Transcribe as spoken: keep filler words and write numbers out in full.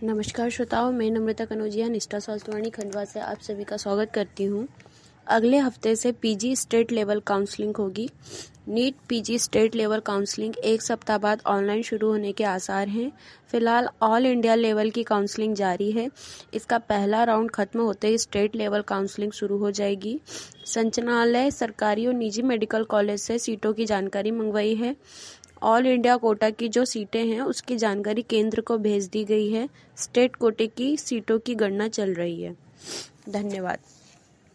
नमस्कार श्रोताओं, मैं नम्रता कनौजिया निष्ठा स्वास्थ्यवाणी खंडवा से आप सभी का स्वागत करती हूँ। अगले हफ्ते से पीजी स्टेट लेवल काउंसलिंग होगी। NEET PG state level counselling एक सप्ताह बाद ऑनलाइन शुरू होने के आसार हैं। फिलहाल ऑल इंडिया लेवल की काउंसलिंग जारी है। इसका पहला राउंड खत्म होते ही स्टेट लेवल काउंसलिंग शुरू हो जाएगी। संचालनालय सरकारी और निजी मेडिकल कॉलेज से सीटों की जानकारी मंगवाई है। ऑल इंडिया कोटा की जो सीटें हैं उसकी जानकारी केंद्र को भेज दी गई है। स्टेट कोटे की सीटों की गणना चल रही है। धन्यवाद।